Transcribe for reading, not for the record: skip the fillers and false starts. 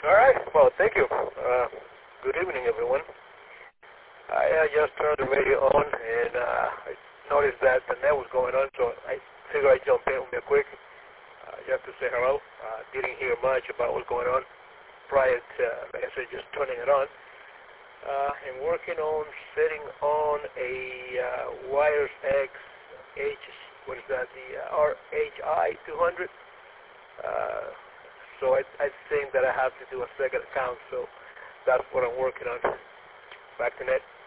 All right. Well, thank you. Good evening, everyone. I just turned the radio on, and I noticed that the net was going on, so I figured I'd jump in real quick just to say hello. Didn't hear much about what's going on prior to, like I said, just turning it on. I'm working on setting on a Wires X what is that, the RHI 200. So I think that I have to do a second account, so that's what I'm working on. Back to net.